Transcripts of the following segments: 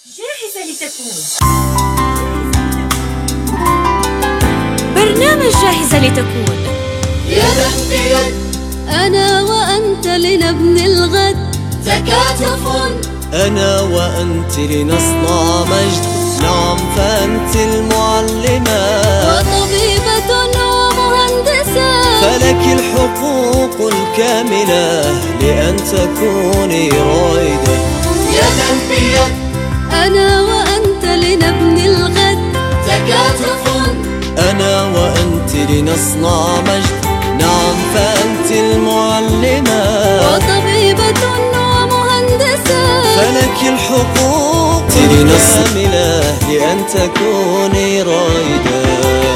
جاهزة لتكون برنامج جاهزة لتكون يدا بيد أنا وأنت لنبني الغد تكاتف أنا وأنت لنصنع مجد نعم فأنت المعلمة وطبيبة ومهندسة فلك الحقوق الكاملة لأن تكوني رائدة يدا بيد أنا وأنت لنبني الغد تكاتف أنا وأنت لنصنع مجد نعم فأنت المعلمة وطبيبة ومهندسة فلك الحقوق الكاملة لأن تكوني رائدة.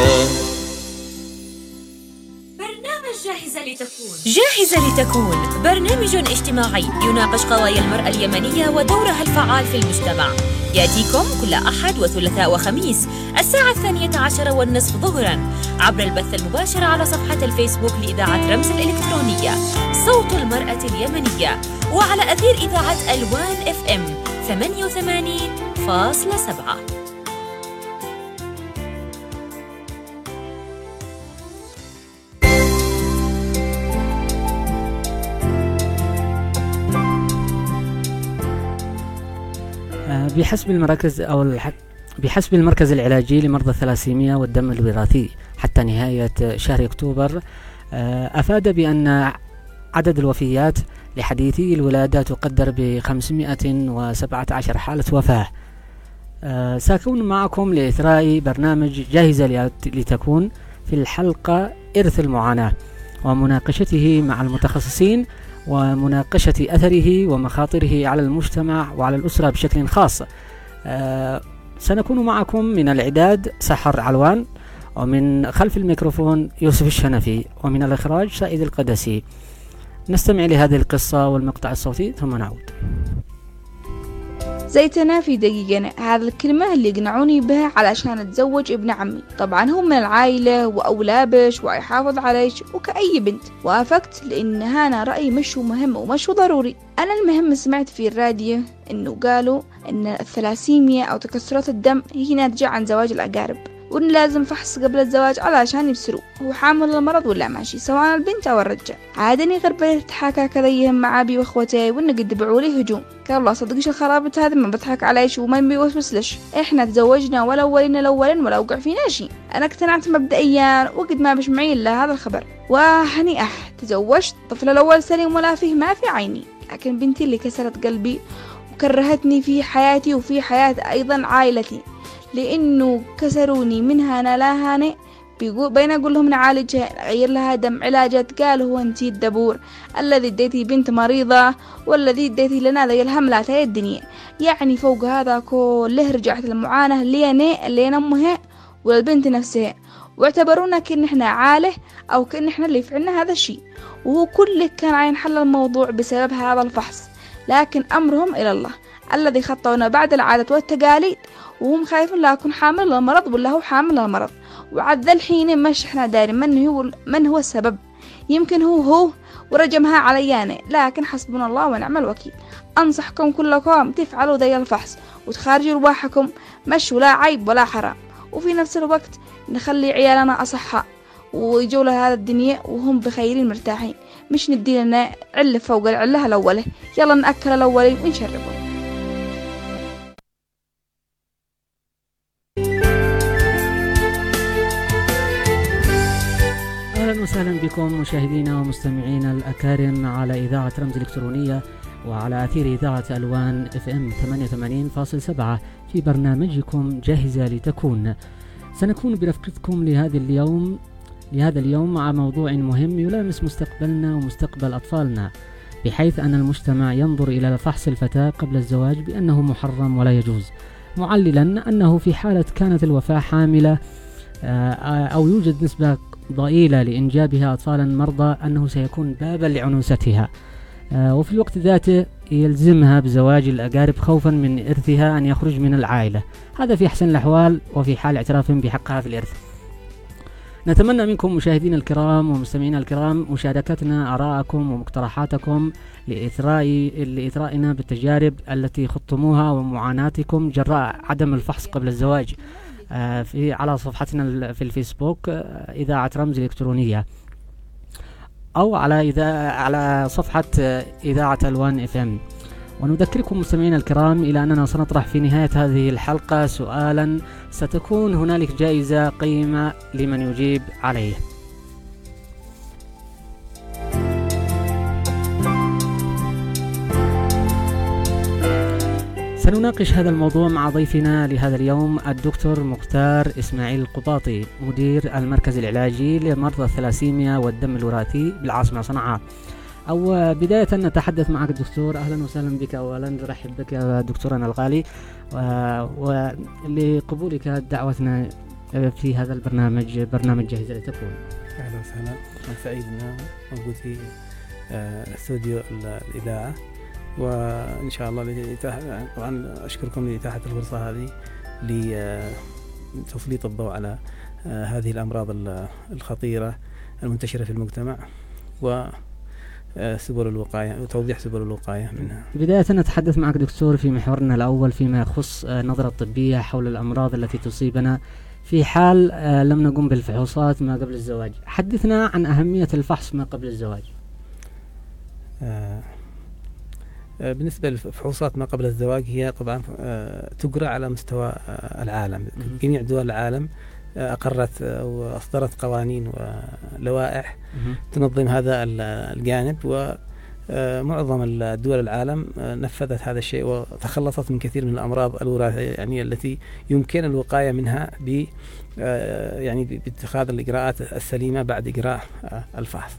جاهزة لتكون برنامج اجتماعي يناقش قضايا المرأة اليمنية ودورها الفعال في المجتمع. يأتيكم كل أحد وثلاثاء وخميس الساعة 12:30 ظهرا عبر البث المباشر على صفحة الفيسبوك لإذاعة رمز الإلكترونية صوت المرأة اليمنية، وعلى أثير إذاعة ألوان FM 88.7. بحسب المركز العلاجي لمرضى الثلاسيميا والدم الوراثي حتى نهاية شهر أكتوبر أفاد بأن عدد الوفيات لحديثي الولادة تقدر ب517 حالة وفاة. سأكون معكم لإثراء برنامج جاهزة لتكون في الحلقة إرث المعاناة ومناقشته مع المتخصصين ومناقشة أثره ومخاطره على المجتمع وعلى الأسرة بشكل خاص. سنكون معكم من الإعداد سحر علوان، ومن خلف الميكروفون يوسف الشنفي، ومن الإخراج سعيد القدسي. نستمع لهذه القصة والمقطع الصوتي ثم نعود. زيتنا في دقيقة، هذا الكلمة اللي يقنعوني بها علشان أتزوج ابن عمي. طبعا هو من العائلة وأولابش ويحافظ عليش وكأي بنت. وافقت لأن هانا رأيي مش مهم ومش ضروري. أنا المهم سمعت في الراديو إنه قالوا إن الثلاسيميا أو تكسرات الدم هي ناتجة عن زواج الأقارب، وإن لازم فحص قبل الزواج علشان يبصروا هو حامل المرض ولا ماشي، سواء البنت أو الرجال. عادني غربة تحاكى كذا يهم مع أبي وأخوتي وإن قد بعولي هجوم. قال الله صدقش الخرابة هذا ما بضحك عليش وما بيوسوس لش. إحنا تزوجنا ولا أولين ولا وقع فينا شيء. أنا اقتنعت مبدئيا وقد ما بش معي إلا هذا الخبر، وهني تزوجت طفل الأول سليم ولا فيه ما في عيني. لكن بنتي اللي كسرت قلبي وكرهتني في حياتي وفي حياة أيضا عائلتي، لأنه كسروني منها أنا لا هانئ. بين أقول لهم نعالجها غير لها دم علاجات، قالوا هو أنتي الدبور الذي اديتي بنت مريضة والذي اديتي لنا ذي الهملات هاي الدنيا. يعني فوق هذا كله رجعت المعاناة لين أمها والبنت نفسها، واعتبرونا كأن احنا عاله أو كأن احنا اللي فعلنا هذا الشيء، وهو كله كان ينحل الموضوع بسبب هذا الفحص. لكن أمرهم إلى الله الذي خطونا بعد العادات والتقاليد، وهم خايفين لا أكون حامل المرض ولا هو حامل المرض. وعد ذا الحين مش احنا دارين من هو السبب. يمكن هو ورجمها عليانا، لكن حسبنا الله ونعم الوكيل. أنصحكم كلكم تفعلوا ذي الفحص وتخارجوا رواحكم، مش ولا عيب ولا حرام. وفي نفس الوقت نخلي عيالنا أصحاء ويجوا لهذا الدنيا وهم بخير مرتاحين، مش ندي لنا علة فوق العلة الأولى. يلا نأكل الأولين ونشربهم. أهلا وسهلا بكم مشاهدينا ومستمعينا الأكارم على إذاعة رمز الإلكترونية وعلى أثير إذاعة ألوان FM 88.7 في برنامجكم جاهزة لتكون. سنكون برفقتكم لهذا اليوم مع موضوع مهم يلامس مستقبلنا ومستقبل أطفالنا، بحيث أن المجتمع ينظر إلى فحص الفتاة قبل الزواج بأنه محرم ولا يجوز، معللا أنه في حالة كانت الوفاة حاملة أو يوجد نسبة ضئيلة لإنجابها أطفالا مرضى أنه سيكون بابا لعنوستها، وفي الوقت ذاته يلزمها بزواج الأقارب خوفا من إرثها أن يخرج من العائلة، هذا في أحسن الأحوال وفي حال اعترافهم بحقها في الإرث. نتمنى منكم مشاهدينا الكرام ومستمعينا الكرام مشاركتنا آراءكم ومقترحاتكم لإثرائنا بالتجارب التي خضتموها ومعاناتكم جراء عدم الفحص قبل الزواج على صفحتنا في الفيسبوك إذاعة رمز الإلكترونية، أو على صفحة إذاعة ألوان FM. ونذكركم مستمعينا الكرام إلى أننا سنطرح في نهاية هذه الحلقة سؤالا ستكون هنالك جائزة قيمة لمن يجيب عليه. سنناقش هذا الموضوع مع ضيفنا لهذا اليوم الدكتور مختار إسماعيل القباطي، مدير المركز العلاجي لمرضى الثلاسيميا والدم الوراثي بالعاصمة صنعاء. أو بداية نتحدث معك دكتور، أهلا وسهلا بك، أولا نرحب بك دكتورنا الغالي ولقبولك دعوتنا في هذا البرنامج، برنامج جاهزة لتكون. أهلا وسهلا، أنا سعيد أن موجود في استوديو الإذاعة، وإن شاء الله طبعا أشكركم لإتاحة الفرصة هذه لتسليط الضوء على هذه الأمراض الخطيرة المنتشرة في المجتمع وسبل الوقاية وتوضيح سبل الوقاية منها. بداية نتحدث معك دكتور في محورنا الأول فيما يخص نظرة الطبية حول الأمراض التي تصيبنا في حال لم نقم بالفحوصات ما قبل الزواج. حدثنا عن أهمية الفحص ما قبل الزواج. بالنسبة للفحوصات ما قبل الزواج هي طبعا تجرى على مستوى العالم. جميع دول العالم أقرت وأصدرت قوانين ولوائح تنظم هذا الجانب، ومعظم الدول العالم نفذت هذا الشيء وتخلصت من كثير من الأمراض الوراثية يعني التي يمكن الوقاية منها يعني باتخاذ الإجراءات السليمة بعد إجراء الفحص.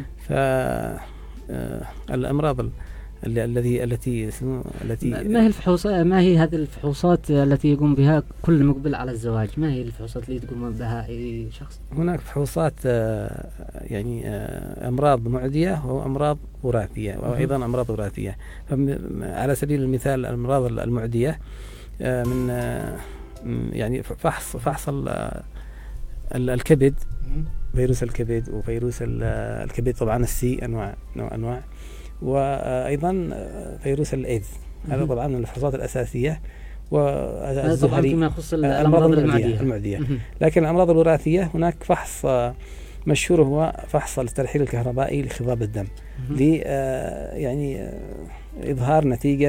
فالأمراض التي ما هي الفحوصات، ما هي هذه الفحوصات التي يقوم بها كل مقبل على الزواج؟ ما هي الفحوصات اللي تقوم بها أي شخص؟ هناك فحوصات يعني أمراض معدية وأمراض وراثية وأيضا أمراض وراثية. على سبيل المثال الأمراض المعدية من يعني فحص الكبد، فيروس الكبد وفيروس الكبد طبعا السي أنواع وأيضا فيروس الإيدز. هذا طبعا من الفحوصات الأساسية والزهري فيما يخص الأمراض المعدية. لكن الأمراض الوراثية هناك فحص مشهور هو فحص الترحيل الكهربائي لخضاب الدم يعني إظهار نتيجة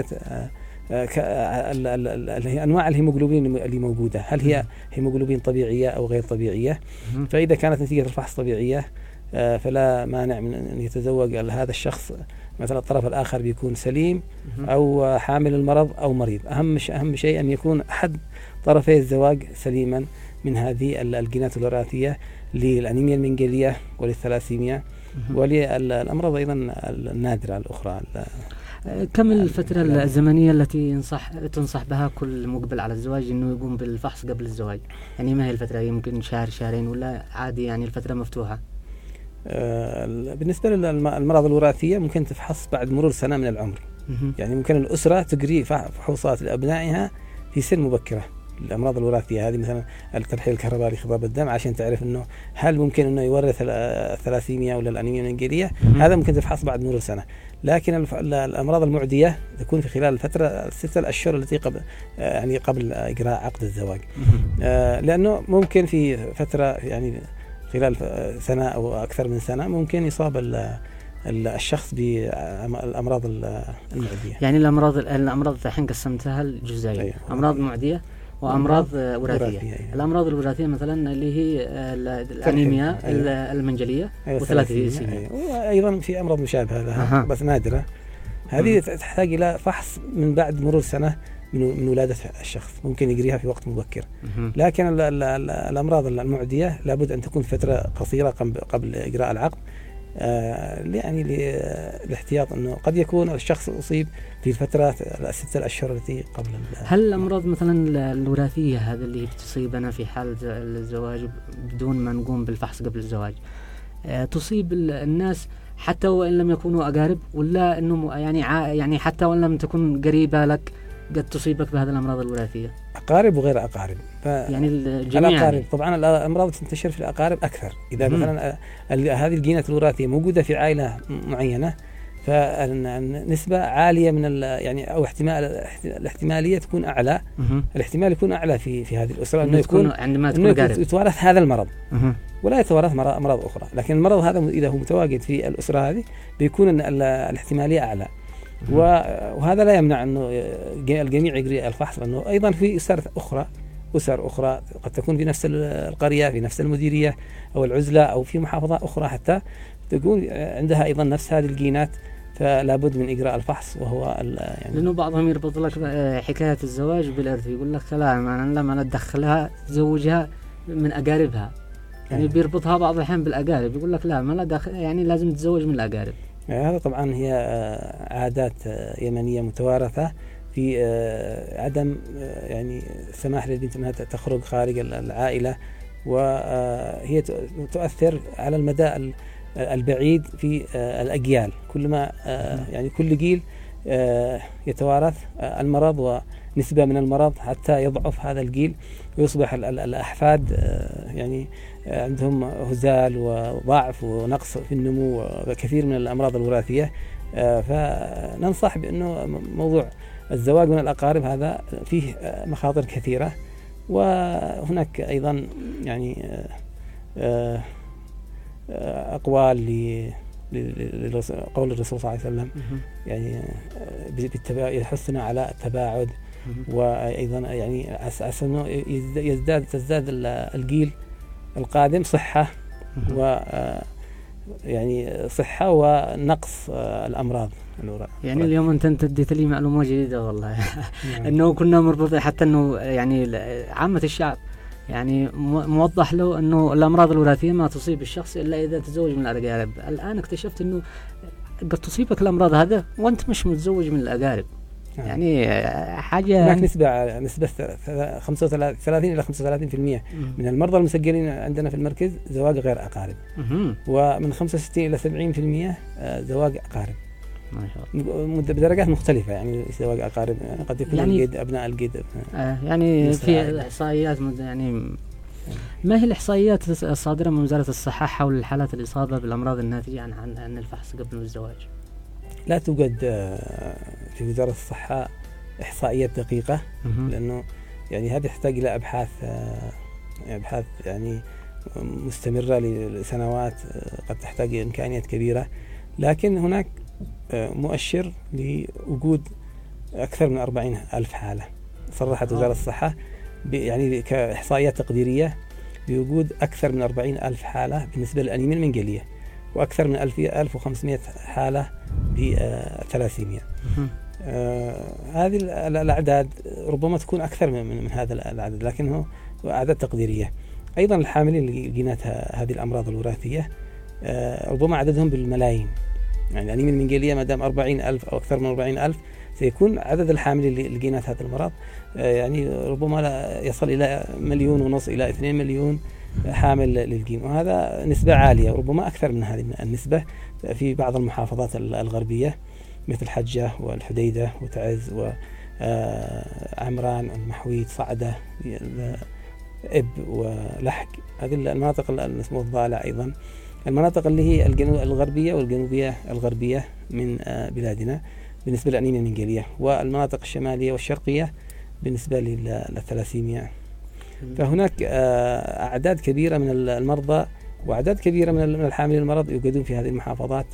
أنواع الهيموغلوبين اللي موجودة، هل هي هيموغلوبين طبيعية أو غير طبيعية. فإذا كانت نتيجة الفحص طبيعية فلا مانع من أن يتزوج هذا الشخص، مثلا الطرف الآخر بيكون سليم أو حامل المرض أو مريض. أهم شيء أن يكون أحد طرفي الزواج سليما من هذه الجينات الوراثية للأنيميا المنجلية وللثلاسيميا وللأمراض أيضا النادرة الأخرى. كم الفترة الزمنية التي تنصح بها كل مقبل على الزواج إنه يقوم بالفحص قبل الزواج؟ يعني ما هي الفترة؟ يمكن شهر شهرين ولا عادي يعني الفترة مفتوحة؟ بالنسبة للمرض الوراثية ممكن تفحص بعد مرور سنة من العمر. يعني ممكن الأسرة تجري فحوصات لأبنائها في سن مبكرة. الأمراض الوراثية هذه مثلا الترحيل الكهربائي لخضاب الدم عشان تعرف إنه هل ممكن إنه يورث الثلاسيميا ولا الأنيميا المنجلية، هذا ممكن تفحص بعد مرور سنة. لكن الأمراض المعدية تكون في خلال الفترة 6 أشهر التي قبل إجراء عقد الزواج، لأنه ممكن في فترة يعني خلال سنة أو أكثر من سنة ممكن يصاب الشخص بالأمراض المعدية. يعني الأمراض الحين قسمتها الجزئين، أيوة. أمراض معدية وأمراض وراثية. الأمراض الوراثية مثلا اللي هي الأنيميا المنجلية والثلاسيميا، وأيضا في أمراض مشابهة لها بس نادرة. هذه تحتاج إلى فحص من بعد مرور سنة من ولادة الشخص، ممكن يجريها في وقت مبكر. لكن الأمراض المعدية لابد أن تكون فترة قصيرة قبل إجراء العقد، يعني للاحتياط أنه قد يكون الشخص أصيب في الفترة 6 أشهر التي قبل. هل الأمراض مثلا الوراثية هذا اللي تصيبنا في حال الزواج بدون ما نقوم بالفحص قبل الزواج تصيب الناس حتى وإن لم يكونوا أقارب، ولا إنه يعني حتى وإن لم تكن قريبة لك قد تصيبك بهذه الأمراض الوراثية؟ أقارب وغير أقارب. يعني الجميع. الأقارب يعني. طبعا الأمراض تنتشر في الأقارب أكثر إذا مثلا هذه الجينات الوراثية موجودة في عائلة معينة، فالنسبة عالية من يعني أو الاحتمالية تكون أعلى. الاحتمال يكون أعلى في هذه الأسرة إنه يكون عندما تكون قارب يتوارث هذا المرض ولا يتوارث أمراض أخرى. لكن المرض هذا إذا هو متواجد في الأسرة هذه بيكون الاحتمالية أعلى. وهذا لا يمنع أنه الجميع يجري الفحص، لأنه أيضا في أسر أخرى قد تكون في نفس القرية في نفس المديرية أو العزلة أو في محافظة أخرى حتى تكون عندها أيضا نفس هذه الجينات، فلا بد من إجراء الفحص. وهو يعني لأنه بعضهم يربط لك حكاية الزواج بالإرث، يقول لك لا أنا لما أدخلها تزوجها من أقاربها، يعني بيربطها بعض الأحيان بالأقارب، يقول لك لا ما لا دخل، يعني لازم تتزوج من الأقارب. هذا طبعا هي عادات يمنية متوارثة في عدم يعني سماح للبنت أنها تخرج خارج العائلة، وهي تؤثر على المدى البعيد في الأجيال. كل ما يعني كل جيل يتوارث المرض ونسبة من المرض حتى يضعف هذا الجيل ويصبح الأحفاد يعني عندهم هزال وضعف ونقص في النمو وكثير من الأمراض الوراثية. فننصح بأنه موضوع الزواج من الأقارب هذا فيه مخاطر كثيرة. وهناك أيضا يعني أقوال قول الرسول صلى الله عليه وسلم يعني يحثنا على التباعد، وأيضا يعني عسى أنه تزداد الجيل القادم صحة يعني صحة ونقص الأمراض الوراثية. يعني اليوم أنت اديت لي معلومة جديدة والله. أنه كنا مربوطين حتى أنه يعني عامة الشعب يعني موضح له أنه الأمراض الوراثية ما تصيب الشخص إلا إذا تزوج من الأقارب. الآن اكتشفت أنه قد تصيبك الأمراض هذا وأنت مش متزوج من الأقارب. يعني حاجة هناك نسبة 35 إلى 35% من المرضى المسجلين عندنا في المركز زواج غير أقارب، ومن 65 إلى 70% زواج أقارب. ما شاء الله. بدرجات مختلفة، يعني زواج أقارب قد يكون يعني الجد أبناء الجد يعني في إحصائيات يعني ما هي الإحصائيات الصادرة من وزارة الصحة حول الحالات الإصابة بالأمراض الناتجة عن الفحص قبل الزواج؟ لا توجد في وزارة الصحة إحصائيات دقيقة، لأنه يعني هذه تحتاج إلى أبحاث يعني مستمرة لسنوات، قد تحتاج إمكانيات كبيرة. لكن هناك مؤشر لوجود أكثر من 40,000 حالة. صرحت وزارة الصحة يعني كإحصائيات تقديرية بوجود أكثر من 40,000 حالة بالنسبة للأنيميا المنقلية، وأكثر من 1500 حالة بثلاسيميا. هذه الأعداد ربما تكون أكثر من هذا العدد، لكنه أعداد تقديرية. أيضا الحاملين لجينات هذه الأمراض الوراثية ربما عددهم بالملايين. يعني الأنيميا المنقلية ما دام 40,000 أو أكثر من 40,000 سيكون عدد الحاملين لجينات هذا المرض يعني ربما لا يصل إلى 1.5 مليون إلى 2 مليون حامل للجين، وهذا نسبة عالية، وربما أكثر من هذه النسبة في بعض المحافظات الغربية مثل حجة والحديدة وتعز وعمران المحويت صعدة إب ولحق. هذه المناطق الاسمها الضالع. أيضا المناطق اللي هي الغربية والجنوبية الغربية من بلادنا بالنسبة للأنيميا المنقلية، والمناطق الشمالية والشرقية بالنسبة للثلاسيميا. فهناك أعداد كبيرة من المرضى وأعداد كبيرة من الحاملين المرض يوجدون في هذه المحافظات.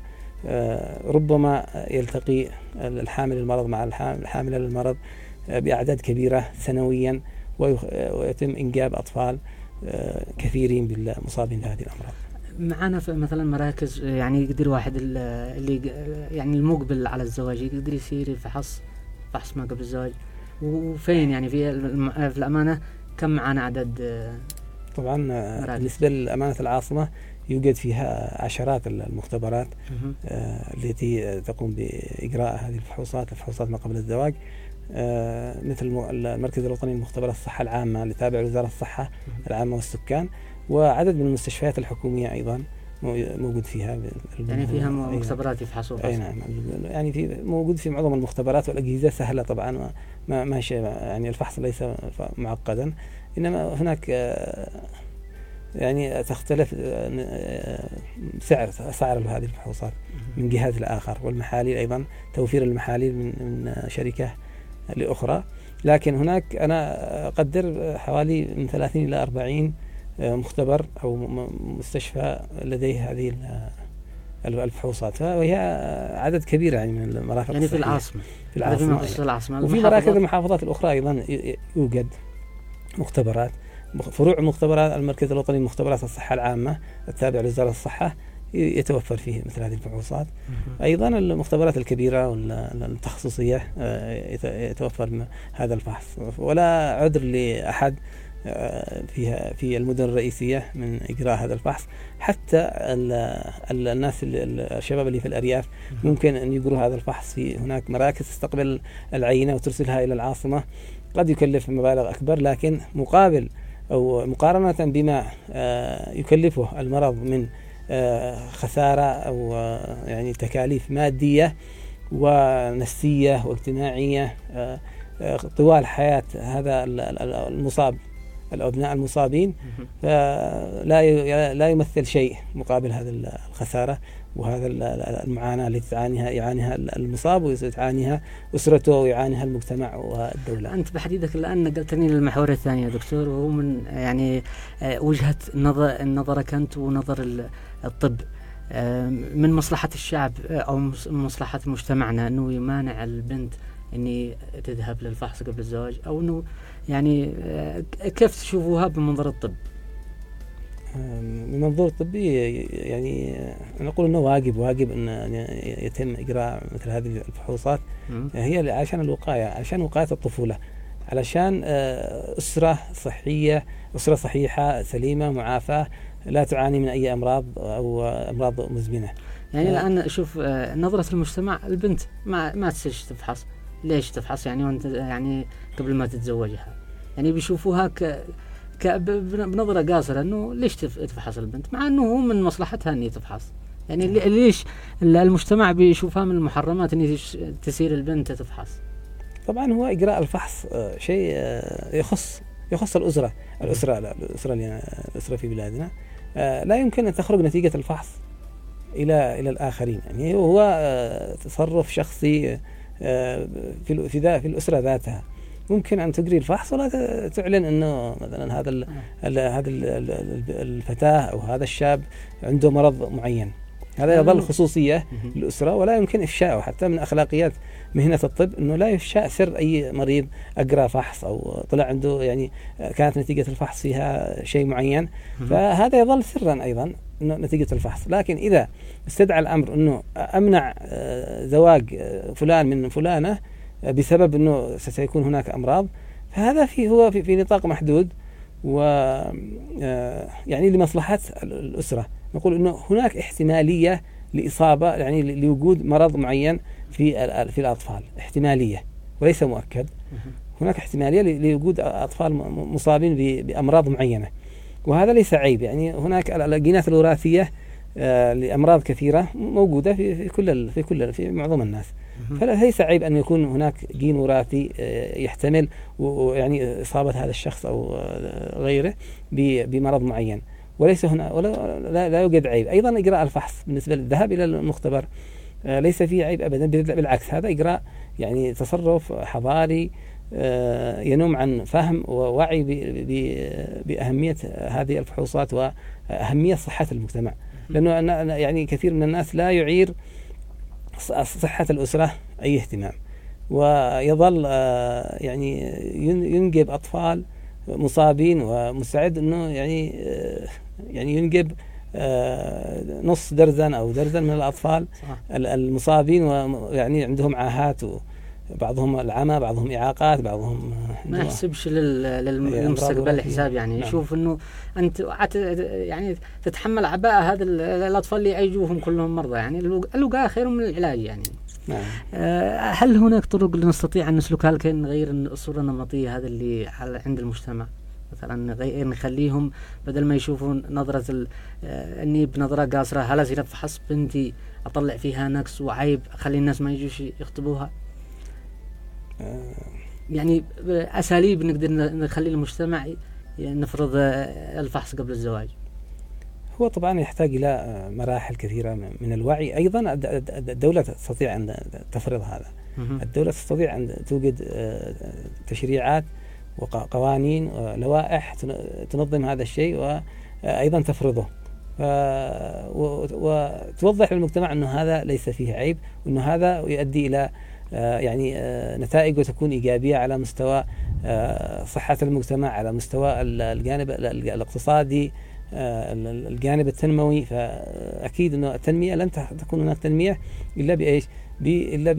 ربما يلتقي الحامل المرض مع الحامل للمرض بأعداد كبيرة سنويا، ويتم إنجاب أطفال كثيرين بالمصابين بهذه الأمراض. معنا مثلا مراكز يعني يقدر واحد اللي يعني المقبل على الزواج يقدر يصير فحص ما قبل الزواج، وفين يعني في الأمانة كم معنا عدد؟ طبعا بالنسبة لأمانة العاصمة يوجد فيها عشرات المختبرات التي تقوم بإجراء هذه الفحوصات ما قبل الزواج، مثل المركز الوطني لمختبرات الصحة العامة اللي تابع لوزارة الصحة العامة والسكان، وعدد من المستشفيات الحكومية أيضا موجود فيها. يعني فيها مختبرات يفحصوها. أي نعم، يعني في موجود في معظم المختبرات، والأجهزة سهلة طبعا، ما شيء يعني الفحص ليس معقدا، إنما هناك يعني تختلف سعر هذه الفحوصات من جهاز لآخر، والمحاليل أيضا توفير المحاليل من شركة لأخرى. لكن هناك أنا أقدر حوالي من 30 إلى 40 مختبر أو مستشفى لديه هذه الفحوصات، وهي عدد كبير يعني من المرافق يعني الصحية. في العاصمة وفي مراكز المحافظات الأخرى أيضا يوجد مختبرات، فروع مختبرات المركز الوطني لمختبرات الصحة العامة التابع لوزارة الصحة يتوفر فيه مثل هذه الفحوصات. أيضا المختبرات الكبيرة والتخصصية يتوفر هذا الفحص، ولا عذر لأحد فيها في المدن الرئيسية من إجراء هذا الفحص. حتى الناس الشباب اللي في الأرياف ممكن أن يجروا هذا الفحص في هناك مراكز تستقبل العينة وترسلها إلى العاصمة، قد يكلف مبالغ أكبر، لكن مقابل أو مقارنة بما يكلفه المرض من خسارة أو يعني تكاليف مادية ونفسية واجتماعية طوال حياة هذا المصاب، الأبناء المصابين، لا يمثل شيء مقابل هذا الخسارة وهذا المعاناة التي يعانيها المصاب وتعانيها أسرته ويعانيها المجتمع والدولة. أنت بحديثك الآن نقلتني للمحور الثاني يا دكتور، وهو من يعني وجهة نظرك أنت ونظر الطب من مصلحة الشعب أو مصلحة مجتمعنا أنه يمانع البنت أني تذهب للفحص قبل الزواج، أو أنه يعني كيف تشوفوها بمنظر الطب؟ من منظور طبي يعني نقول أنه واجب أن يتم إجراء مثل هذه الفحوصات، هي عشان الوقاية، عشان وقاية الطفولة، علشان أسرة صحيحة سليمة معافاة لا تعاني من أي أمراض أو أمراض مزمنة. يعني الآن شوف نظرة المجتمع، البنت ما تسيش تفحص، ليش تفحص يعني وانت يعني قبل ما تتزوجها؟ يعني بيشوفوها بنظرة قاصرة انه ليش تفحص البنت، مع انه هو من مصلحتها اني تفحص. يعني ليش المجتمع بيشوفها من المحرمات اني تسير البنت تفحص؟ طبعا هو اجراء الفحص شيء يخص الاسره في بلادنا، لا يمكن ان تخرج نتيجة الفحص الى الاخرين. يعني هو تصرف شخصي في الاسره ذاتها. ممكن أن تجري الفحص ولا تعلن أنه مثلا هذا الفتاة أو هذا الشاب عنده مرض معين، هذا يظل خصوصية للأسرة، ولا يمكن إفشاءه. حتى من أخلاقيات مهنة الطب أنه لا يفشاء سر أي مريض أجرى فحص أو طلع عنده يعني كانت نتيجة الفحص فيها شيء معين، فهذا يظل سرا أيضا نتيجة الفحص. لكن إذا استدعى الأمر أنه أمنع زواج فلان من فلانة بسبب أنه سيكون هناك أمراض، فهذا هو في نطاق محدود، و يعني لمصلحة الأسرة. نقول أنه هناك احتمالية لإصابة، يعني لوجود مرض معين في الأطفال، احتمالية وليس مؤكد. هناك احتمالية لوجود أطفال مصابين بأمراض معينة، وهذا ليس عيب. يعني هناك الجينات الوراثية لأمراض كثيرة موجودة في معظم الناس، فليس عيب أن يكون هناك جين وراثي يحتمل يعني إصابة هذا الشخص أو غيره بمرض معين، وليس هنا لا يوجد عيب. أيضا إجراء الفحص بالنسبة للذهاب إلى المختبر ليس فيه عيب أبدا، بالعكس هذا إجراء يعني تصرف حضاري ينم عن فهم ووعي بأهمية هذه الفحوصات وأهمية صحة المجتمع. لأنه يعني كثير من الناس لا يعير صحة الأسرة أي اهتمام، ويظل يعني ينجب أطفال مصابين، ومستعد أنه يعني ينجب نص درزن أو درزن من الأطفال المصابين، ويعني عندهم عاهات، بعضهم العمى، بعضهم إعاقات، بعضهم ما يحسبش للمستقبل حساب. يعني نعم. يشوف أنه أنت يعني تتحمل عباءة هذا الأطفال اللي يعيجوهم كلهم مرضى، يعني الوقاية خير من العلاج. يعني نعم. هل هناك طرق نستطيع أن نسلكها لكي نغير الصورة النمطية هذا اللي عند المجتمع؟ مثلا نخليهم بدل ما يشوفون نظرة اني بنظرة قاصرة، هل أزيد أفحص بنتي أطلع فيها نقص وعيب أخلي الناس ما يجوش يخطبوها؟ يعني أساليب نقدر نخلي المجتمع نفرض الفحص قبل الزواج. هو طبعا يحتاج إلى مراحل كثيرة من الوعي. أيضا الدولة تستطيع أن تفرض هذا. الدولة تستطيع أن توجد تشريعات وقوانين ولوائح تنظم هذا الشيء وأيضا تفرضه، وتوضح للمجتمع أنه هذا ليس فيه عيب، وأنه هذا يؤدي إلى يعني نتائج تكون إيجابية على مستوى صحة المجتمع، على مستوى الجانب الاقتصادي، الجانب التنموي. فأكيد أنه التنمية لن تكون هناك تنمية إلا بإيش؟ إلا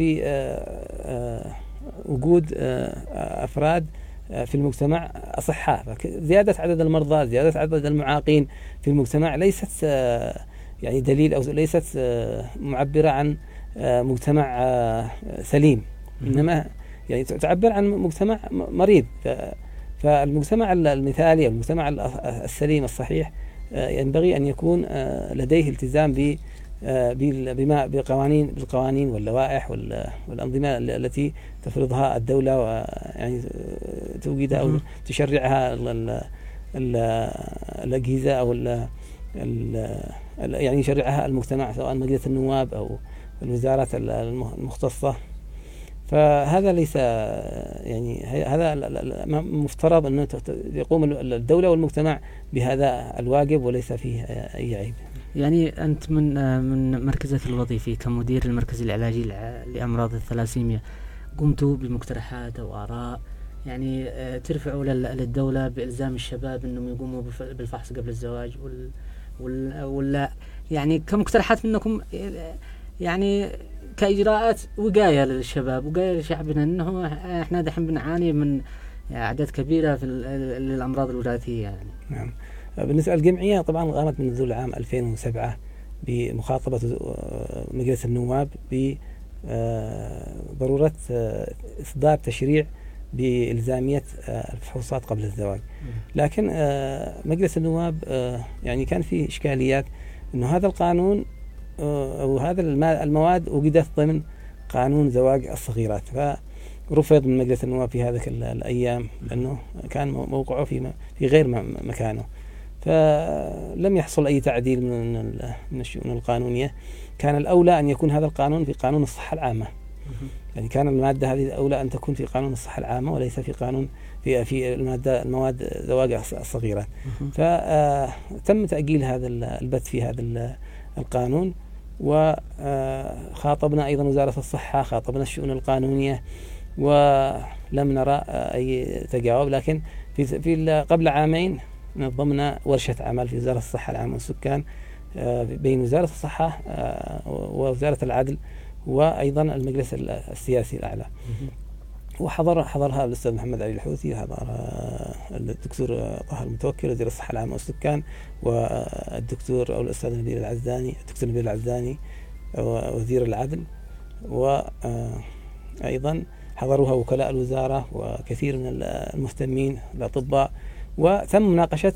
بوجود أفراد في المجتمع أصحاء. زيادة عدد المرضى، زيادة عدد المعاقين في المجتمع ليست يعني دليل أو ليست معبرة عن مجتمع سليم، إنما يعني تعبر عن مجتمع مريض. فالمجتمع المثالي، المجتمع السليم الصحيح، ينبغي أن يكون لديه التزام بالقوانين واللوائح والأنظمة التي تفرضها الدولة، ويعني توجد أو تشرعها الأجهزة أو يعني يشرعها المجتمع، سواء مجلس النواب أو الوزارات المختصة. فهذا ليس يعني هذا مفترض أن يقوم الدولة والمجتمع بهذا الواجب وليس فيه أي عيب. يعني أنت من مركزك الوظيفي كمدير المركز العلاجي لأمراض الثلاسيميا قمتوا بمقترحات أو آراء يعني ترفعوا للدولة بإلزام الشباب أنهم يقوموا بالفحص قبل الزواج ولا يعني كمقترحات منكم يعني كإجراءات وقاية للشباب وقاية لشعبنا أنه إحنا دحين بنعاني من أعداد كبيرة في الأمراض الوراثية يعني. نعم. بالنسبة للجمعية طبعا قامت منذ العام 2007 بمخاطبة مجلس النواب بضرورة إصدار تشريع بإلزامية الفحوصات قبل الزواج. لكن مجلس النواب يعني كان فيه إشكاليات إنه هذا القانون أو هذا المواد وجدت ضمن قانون زواج الصغيرات، فرفض من مجلس النواب في هذه الأيام لأنه كان موقعه في غير مكانه، فلم يحصل أي تعديل من الشؤون القانونية. كان الأولى أن يكون هذا القانون في قانون الصحة العامة، يعني كان المادة هذه الأولى أن تكون في قانون الصحة العامة وليس في قانون في المواد زواج الصغيرات. فتم تأجيل هذا البث في هذا القانون، وخاطبنا أيضا وزارة الصحة، خاطبنا الشؤون القانونية ولم نرى أي تجاوب. لكن في قبل عامين نظمنا ورشة عمل في وزارة الصحة العامة والسكان بين وزارة الصحة ووزارة العدل وأيضا المجلس السياسي الأعلى، وحضرها الأستاذ محمد علي الحوثي، حضرها الدكتور طه المتوكل وزير الصحة العامة والسكان، والدكتور أو الأستاذ نبيل العزاني وزير العدل، وأيضا حضروها وكلاء الوزارة وكثير من المهتمين الأطباء، وتم مناقشة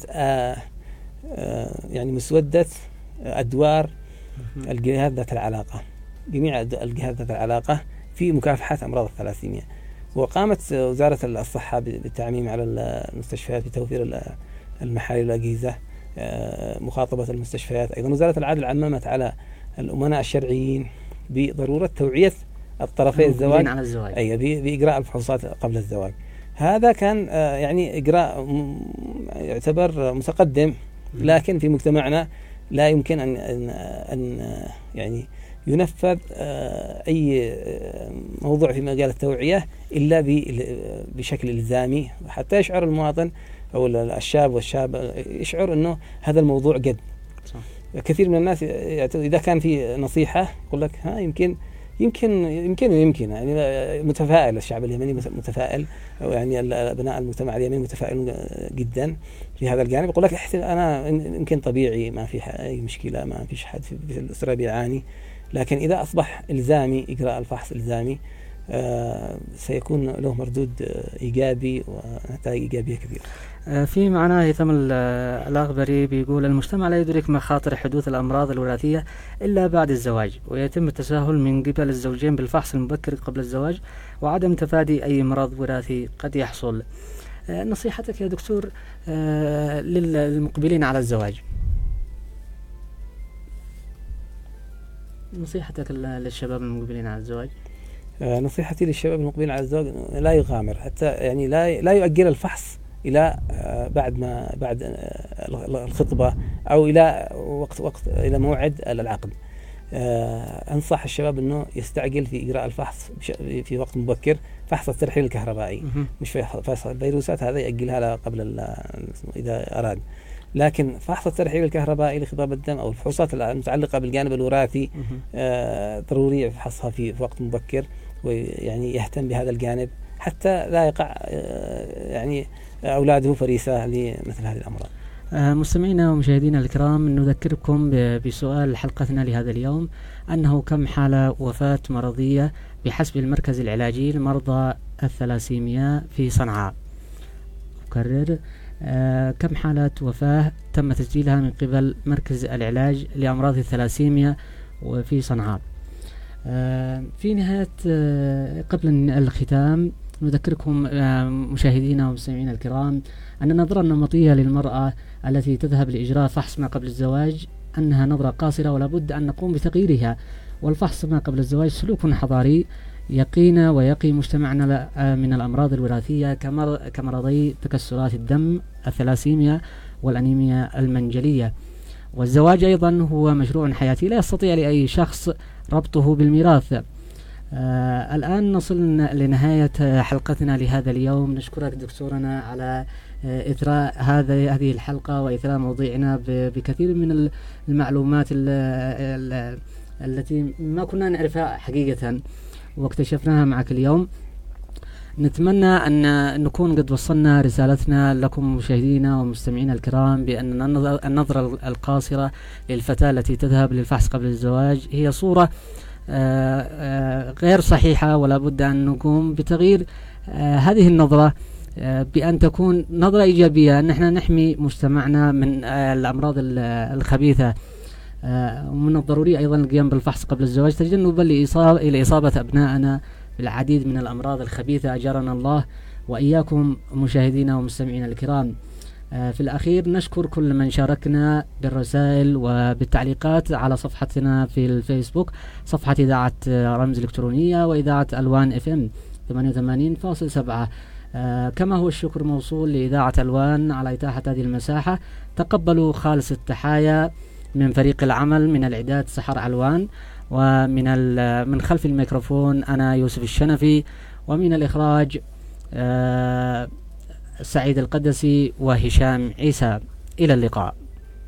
يعني مسودة أدوار الجهات ذات العلاقة، جميع الجهات ذات العلاقة في مكافحة أمراض الثلاسيميا. وقامت وزارة الصحة بالتعميم على المستشفيات بتوفير المحاليل والأجهزة، مخاطبة المستشفيات. أيضا وزارة العدل عممت على الأمناء الشرعيين بضرورة توعية الطرفين الزواج بإجراء الفحوصات قبل الزواج. هذا كان يعني إجراء يعتبر متقدم، لكن في مجتمعنا لا يمكن أن يعني ينفذ أي موضوع في مجال التوعية إلا بشكل إلزامي، حتى يشعر المواطن أو الشاب والشاب يشعر أنه هذا الموضوع جد. كثير من الناس إذا كان في نصيحة يقول لك ها يمكن يعني متفائل، الشعب اليمني متفائل، أو يعني أبناء المجتمع اليمني متفائلون جدا في هذا الجانب. يقول لك أنا يمكن طبيعي، ما في أي مشكلة، ما فيش حد في الأسرة بيعاني. لكن إذا أصبح إلزامي إجراء الفحص إلزامي، سيكون له مردود إيجابي ونتائج إيجابية كثيرة. في معنا هيثم الأغبري بيقول: المجتمع لا يدرك مخاطر حدوث الأمراض الوراثية إلا بعد الزواج، ويتم التساهل من قبل الزوجين بالفحص المبكر قبل الزواج وعدم تفادي أي مرض وراثي قد يحصل. نصيحتك يا دكتور للمقبلين على الزواج، نصيحتك للشباب المقبلين على الزواج؟ نصيحتي للشباب المقبلين على الزواج لا يغامر، حتى يعني لا يؤجل الفحص إلى بعد الخطبة أو إلى إلى موعد العقد. أنصح الشباب أنه يستعجل في إجراء الفحص في وقت مبكر. فحص الترحيل الكهربائي، مش فحص الفيروسات، هذا يأجلها قبل إذا أراد. لكن فحص الترحيل الكهربائي لخضاب الدم أو الفحوصات المتعلقة بالجانب الوراثي ضروري فحصها في وقت مبكر، ويعني يهتم بهذا الجانب حتى لا يقع يعني أولاده فريسة لمثل هذه الأمراض. مستمعينا ومشاهدينا الكرام، نذكركم بسؤال حلقتنا لهذا اليوم، أنه كم حالة وفاة مرضية بحسب المركز العلاجي لمرضى الثلاسيميا في صنعاء؟ أكرر، كم حالة وفاة تم تسجيلها من قبل مركز العلاج لأمراض الثلاسيميا وفي صنعاء؟ في نهاية قبل الختام نذكركم مشاهدينا ومستمعينا الكرام أن النظرة النمطية للمرأة التي تذهب لإجراء فحص ما قبل الزواج أنها نظرة قاصرة، ولا بد أن نقوم بتغييرها. والفحص ما قبل الزواج سلوك حضاري يقينا ويقي مجتمعنا من الأمراض الوراثية كمرضي تكسرات الدم، الثلاسيميا والأنيميا المنجلية. والزواج أيضا هو مشروع حياتي لا يستطيع لأي شخص ربطه بالميراث. الآن نصل لنهاية حلقتنا لهذا اليوم. نشكرك دكتورنا على إثراء هذه الحلقة وإثراء موضوعنا بكثير من المعلومات التي ما كنا نعرفها حقيقة واكتشفناها معك اليوم. نتمنى أن نكون قد وصلنا رسالتنا لكم مشاهدينا ومستمعينا الكرام، بأن النظرة القاصرة للفتاة التي تذهب للفحص قبل الزواج هي صورة غير صحيحة، ولا بد أن نقوم بتغيير هذه النظرة بأن تكون نظرة إيجابية، أن نحن نحمي مجتمعنا من الأمراض الخبيثة. ومن الضروري أيضا القيام بالفحص قبل الزواج تجنبا لإصابة أبنائنا بالعديد من الأمراض الخبيثة، أجرنا الله وإياكم مشاهدينا ومستمعينا الكرام. في الأخير نشكر كل من شاركنا بالرسائل وبالتعليقات على صفحتنا في الفيسبوك، صفحة إذاعة رمز الإلكترونية وإذاعة ألوان FM 88.7. كما هو الشكر موصول لإذاعة ألوان على إتاحة هذه المساحة. تقبلوا خالص التحايا من فريق العمل، من الإعداد سحر علوان، ومن خلف الميكروفون أنا يوسف الشنفي، ومن الإخراج سعيد القدسي وهشام عيسى. إلى اللقاء.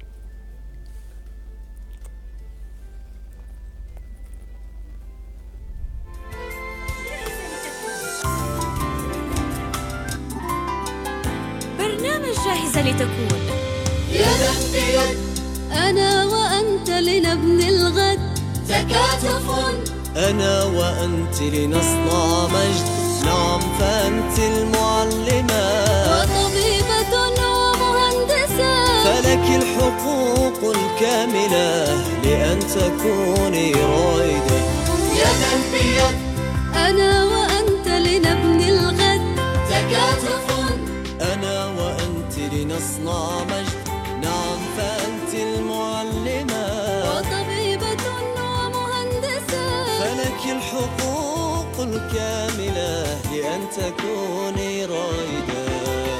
برنامج جاهزة لتكون، يدا بيد، أنا وأنت لنبني الغد، تكاتف، أنا وأنت لنصنع مجد. نعم فأنت المعلمة وطبيبة ومهندسة، فلك الحقوق الكاملة لأن تكوني رائدة. يدا بيد، أنا وأنت لنبني الغد، تكاتف، أنا وأنت لنصنع مجد. نعم فأنت المعلمة وطبيبة ومهندسة، فلك الحقوق الكاملة لأن تكوني رائدة.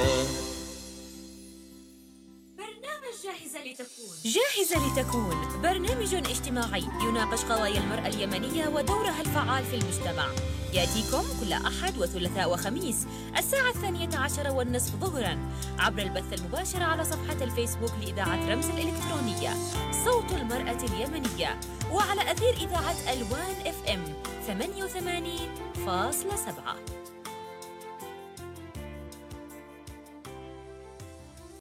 جاهزة لتكون برنامج اجتماعي يناقش قضايا المرأة اليمنية ودورها الفعال في المجتمع. يأتيكم كل أحد وثلاثاء وخميس الساعة 12:30 ظهرا عبر البث المباشر على صفحة الفيسبوك لإذاعة رمز الإلكترونية صوت المرأة اليمنية، وعلى أثير إذاعة ألوان FM 88.7.